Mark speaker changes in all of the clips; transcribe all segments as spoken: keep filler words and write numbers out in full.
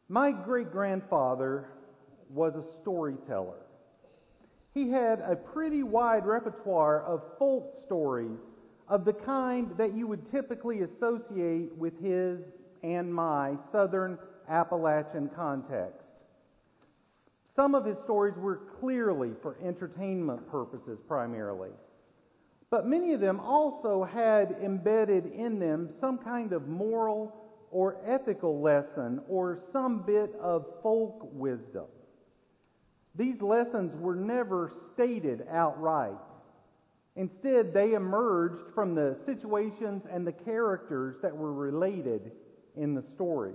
Speaker 1: My great-grandfather was a storyteller. He had a pretty wide repertoire of folk stories of the kind that you would typically associate with his and my southern Appalachian context. Some of his stories were clearly for entertainment purposes primarily, but many of them also had embedded in them some kind of moral or ethical lesson or some bit of folk wisdom. These lessons were never stated outright. Instead, they emerged from the situations and the characters that were related in the stories.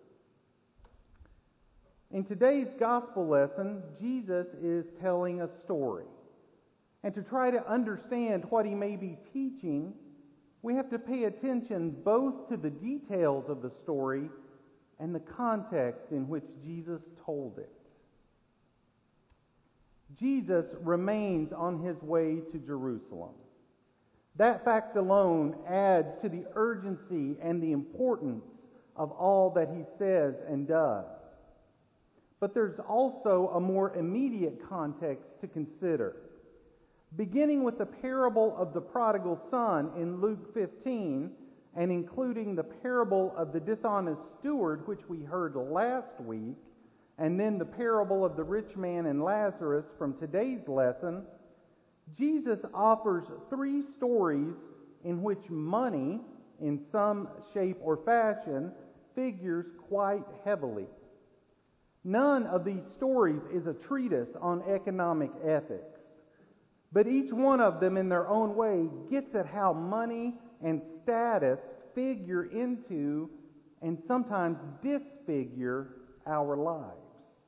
Speaker 1: In today's gospel lesson, Jesus is telling a story. And to try to understand what he may be teaching, we have to pay attention both to the details of the story and the context in which Jesus told it. Jesus remains on his way to Jerusalem. That fact alone adds to the urgency and the importance of all that he says and does. But there's also a more immediate context to consider. Beginning with the parable of the prodigal son in Luke fifteen, and including the parable of the dishonest steward, which we heard last week, and then the parable of the rich man and Lazarus from today's lesson, Jesus offers three stories in which money, in some shape or fashion, figures quite heavily. None of these stories is a treatise on economic ethics, but each one of them in their own way gets at how money and status figure into and sometimes disfigure our lives.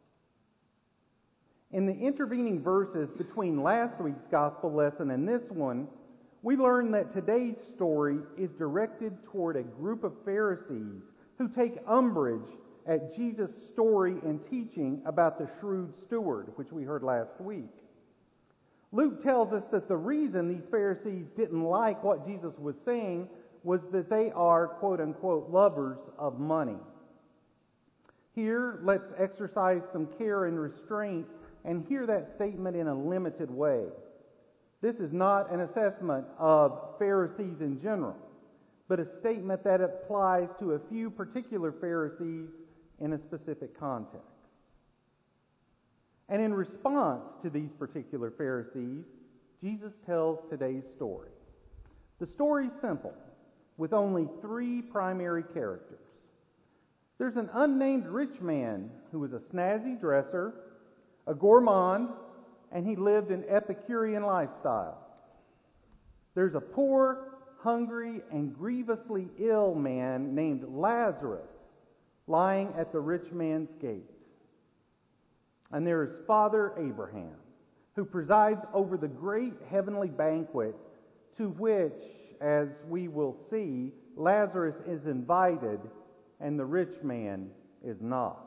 Speaker 1: In the intervening verses between last week's gospel lesson and this one, we learn that today's story is directed toward a group of Pharisees who take umbrage at Jesus' story and teaching about the shrewd steward, which we heard last week. Luke tells us that the reason these Pharisees didn't like what Jesus was saying was that they are, quote-unquote, lovers of money. Here, let's exercise some care and restraint and hear that statement in a limited way. This is not an assessment of Pharisees in general, but a statement that applies to a few particular Pharisees in a specific context. And in response to these particular Pharisees, Jesus tells today's story. The story's simple, with only three primary characters. There's an unnamed rich man who was a snazzy dresser, a gourmand, and he lived an Epicurean lifestyle. There's a poor, hungry, and grievously ill man named Lazarus lying at the rich man's gate. And there is Father Abraham, who presides over the great heavenly banquet to which, as we will see, Lazarus is invited and the rich man is not.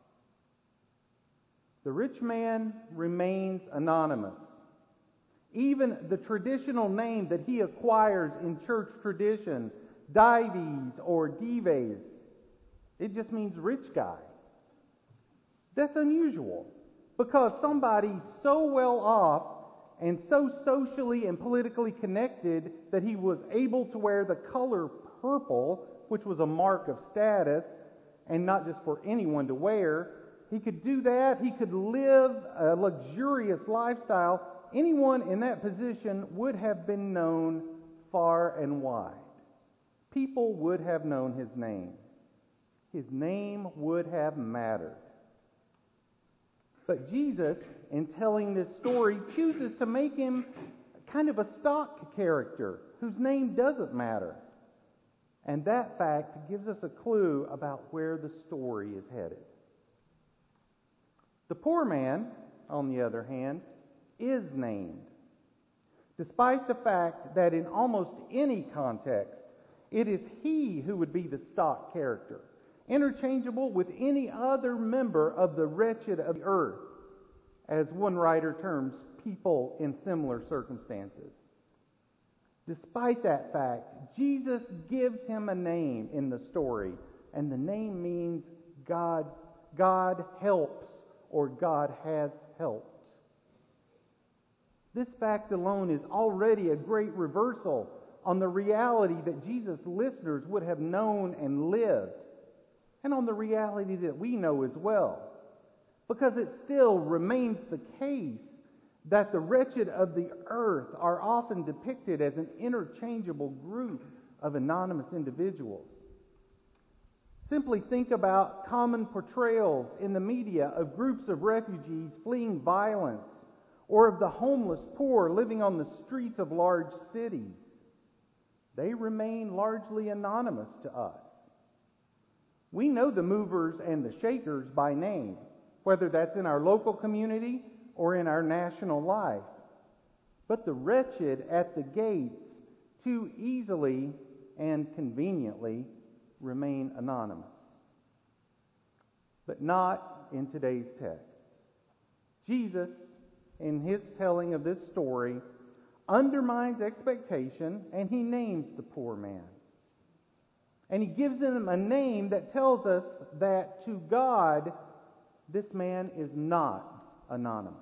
Speaker 1: The rich man remains anonymous. Even the traditional name that he acquires in church tradition, Dives or Dives, it just means rich guy. That's unusual, because somebody so well off and so socially and politically connected that he was able to wear the color purple, which was a mark of status, and not just for anyone to wear. He could do that. He could live a luxurious lifestyle. Anyone in that position would have been known far and wide. People would have known his name. His name would have mattered. But Jesus, in telling this story, chooses to make him kind of a stock character whose name doesn't matter. And that fact gives us a clue about where the story is headed. The poor man, on the other hand, is named, despite the fact that in almost any context, it is he who would be the stock character, interchangeable with any other member of the wretched of the earth, as one writer terms people in similar circumstances. Despite that fact, Jesus gives him a name in the story, and the name means God's God helps or God has helped. This fact alone is already a great reversal on the reality that Jesus' listeners would have known and lived, and on the reality that we know as well. Because it still remains the case that the wretched of the earth are often depicted as an interchangeable group of anonymous individuals. Simply think about common portrayals in the media of groups of refugees fleeing violence, or of the homeless poor living on the streets of large cities. They remain largely anonymous to us. We know the movers and the shakers by name, whether that's in our local community or in our national life. But the wretched at the gates too easily and conveniently remain anonymous. But not in today's text. Jesus, in his telling of this story, undermines expectation, and he names the poor man. And he gives him a name that tells us that to God, this man is not anonymous.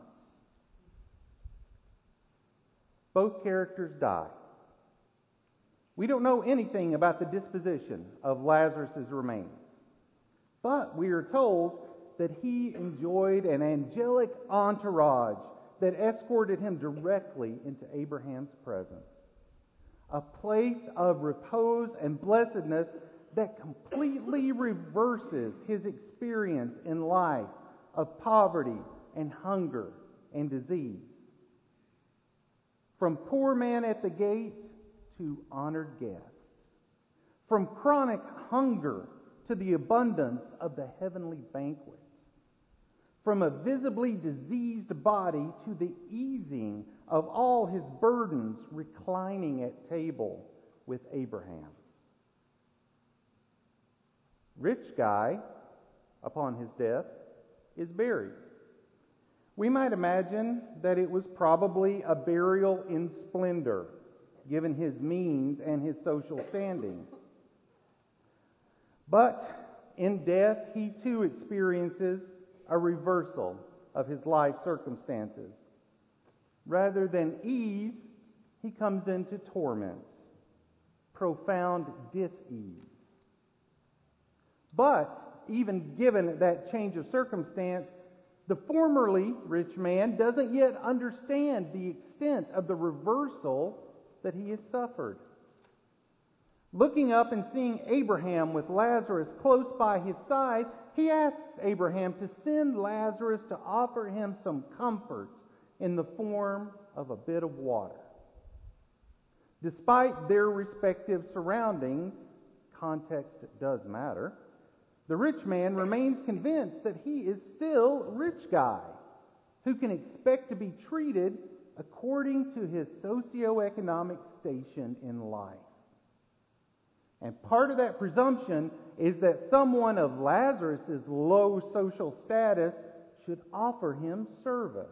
Speaker 1: Both characters die. We don't know anything about the disposition of Lazarus' remains, but we are told that he enjoyed an angelic entourage that escorted him directly into Abraham's presence. A place of repose and blessedness that completely reverses his experience in life of poverty and hunger and disease. From poor man at the gate to honored guest. From chronic hunger to the abundance of the heavenly banquet. From a visibly diseased body to the easing of all his burdens, reclining at table with Abraham. Rich guy, upon his death, is buried. We might imagine that it was probably a burial in splendor, given his means and his social standing. But in death, he too experiences a reversal of his life circumstances. Rather than ease, he comes into torment, profound dis-ease. But even given that change of circumstance, the formerly rich man doesn't yet understand the extent of the reversal that he has suffered. Looking up and seeing Abraham with Lazarus close by his side, he asks Abraham to send Lazarus to offer him some comfort in the form of a bit of water. Despite their respective surroundings, context does matter, the rich man remains convinced that he is still a rich guy who can expect to be treated according to his socioeconomic station in life. And part of that presumption is that someone of Lazarus' low social status should offer him service.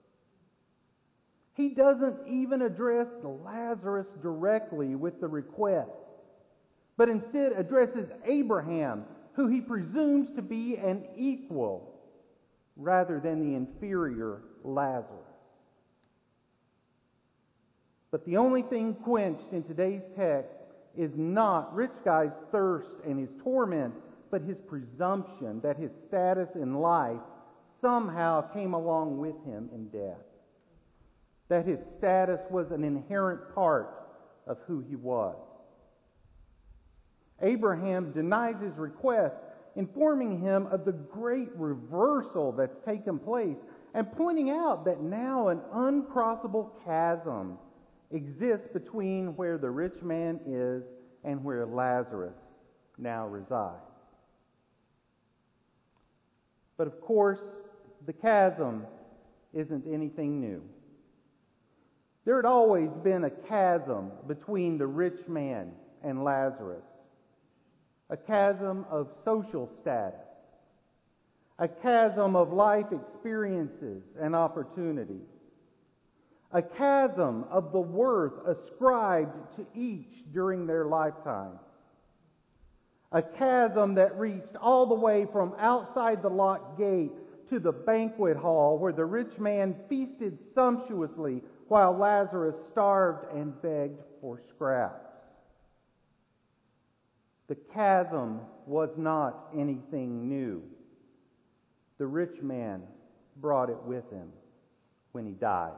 Speaker 1: He doesn't even address Lazarus directly with the request, but instead addresses Abraham, who he presumes to be an equal rather than the inferior Lazarus. But the only thing quenched in today's text is not rich guy's thirst and his torment, but his presumption that his status in life somehow came along with him in death. That his status was an inherent part of who he was. Abraham denies his request, informing him of the great reversal that's taken place and pointing out that now an uncrossable chasm exists between where the rich man is and where Lazarus now resides. But of course, the chasm isn't anything new. There had always been a chasm between the rich man and Lazarus. A chasm of social status. A chasm of life experiences and opportunities. A chasm of the worth ascribed to each during their lifetime. A chasm that reached all the way from outside the locked gate to the banquet hall where the rich man feasted sumptuously while Lazarus starved and begged for scraps. The chasm was not anything new. The rich man brought it with him when he died.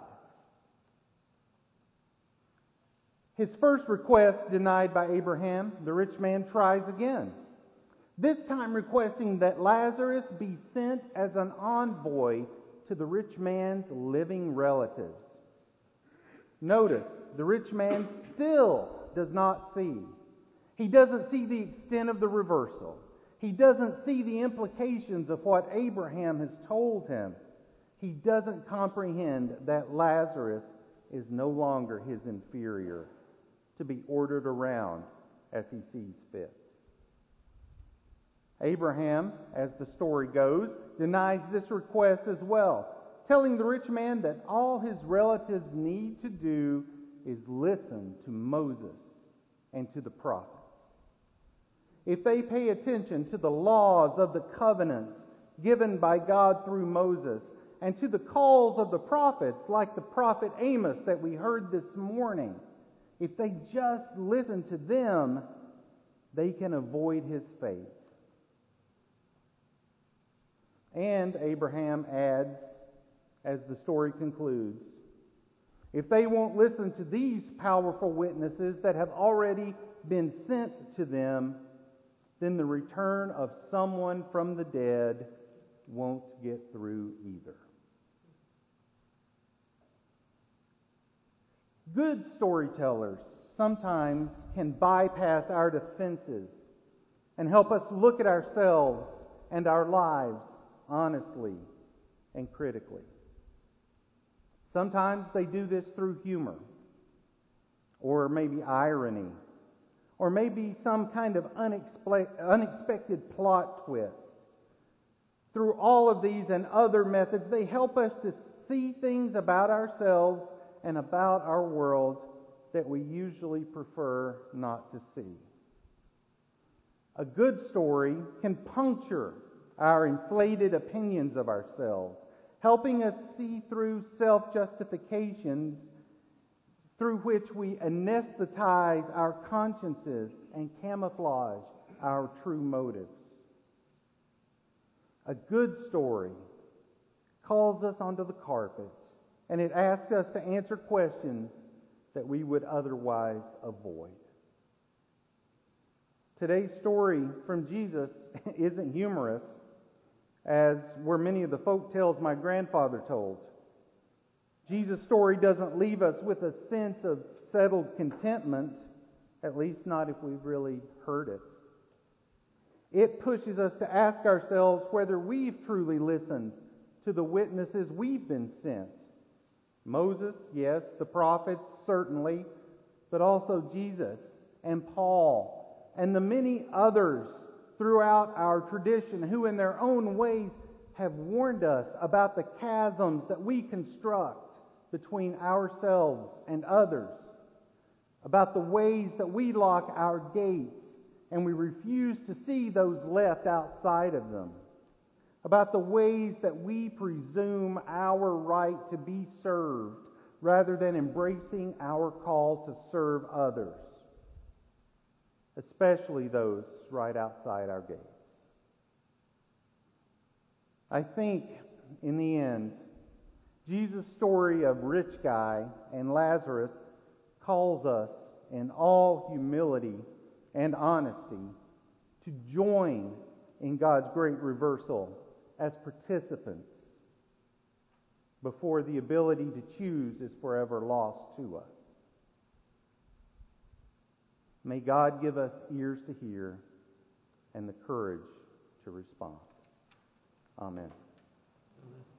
Speaker 1: His first request denied by Abraham, the rich man tries again, this time requesting that Lazarus be sent as an envoy to the rich man's living relatives. Notice, the rich man still does not see. He doesn't see the extent of the reversal. He doesn't see the implications of what Abraham has told him. He doesn't comprehend that Lazarus is no longer his inferior, to be ordered around as he sees fit. Abraham, as the story goes, denies this request as well, telling the rich man that all his relatives need to do is listen to Moses and to the prophets. If they pay attention to the laws of the covenant given by God through Moses and to the calls of the prophets like the prophet Amos that we heard this morning, if they just listen to them, they can avoid his fate. And Abraham adds, as the story concludes, if they won't listen to these powerful witnesses that have already been sent to them, then the return of someone from the dead won't get through either. Good storytellers sometimes can bypass our defenses and help us look at ourselves and our lives honestly and critically. Sometimes they do this through humor, or maybe irony, or maybe some kind of unexpe- unexpected plot twist. Through all of these and other methods, they help us to see things about ourselves and about our world that we usually prefer not to see. A good story can puncture our inflated opinions of ourselves, helping us see through self-justifications through which we anesthetize our consciences and camouflage our true motives. A good story calls us onto the carpet, and it asks us to answer questions that we would otherwise avoid. Today's story from Jesus isn't humorous, as were many of the folk tales my grandfather told. Jesus' story doesn't leave us with a sense of settled contentment, at least not if we've really heard it. It pushes us to ask ourselves whether we've truly listened to the witnesses we've been sent. Moses, yes, the prophets, certainly, but also Jesus and Paul and the many others throughout our tradition who in their own ways have warned us about the chasms that we construct between ourselves and others, about the ways that we lock our gates and we refuse to see those left outside of them, about the ways that we presume our right to be served rather than embracing our call to serve others, especially those right outside our gates. I think, in the end, Jesus' story of rich guy and Lazarus calls us in all humility and honesty to join in God's great reversal as participants before the ability to choose is forever lost to us. May God give us ears to hear and the courage to respond. Amen.
Speaker 2: Amen.